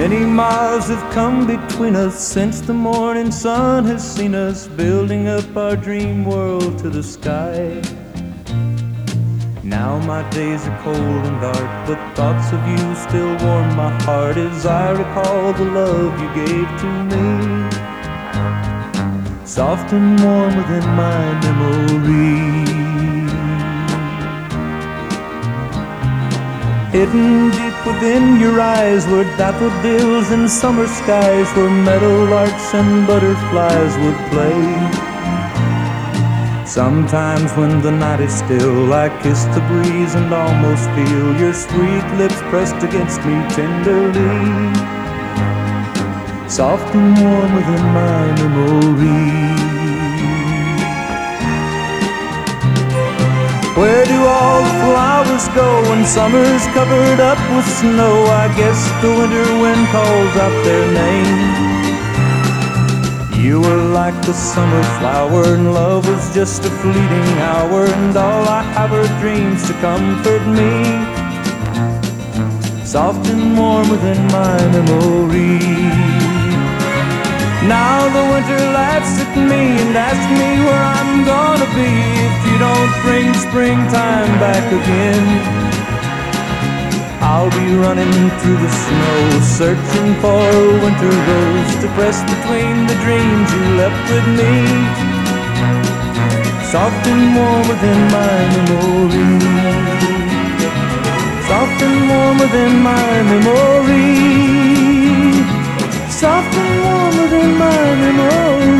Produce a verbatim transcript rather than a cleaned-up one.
Many miles have come between us since the morning sun has seen us building up our dream world to the sky. Now my days are cold and dark, but thoughts of you still warm my heart as I recall the love you gave to me. Soft and warm within my memory. Hidden deep within your eyes were daffodils and summer skies, where meadowlarks and butterflies would play. Sometimes when the night is still, I kiss the breeze and almost feel your sweet lips pressed against me tenderly. Soft and warm within my memory. Where do all the flowers go when summer's covered up with snow? I guess the winter wind calls out their name. You were like the summer flower, and love was just a fleeting hour, and all I have are dreams to comfort me. Soft and warm within my memory. Now the winter laughs at me and asks me where I'm gonna be if you don't bring springtime back again. I'll be running through the snow, searching for a winter rose to press between the dreams you left with me. Soft and warm within my memory. Soft and warm within my memory. Soft and warm within my memory.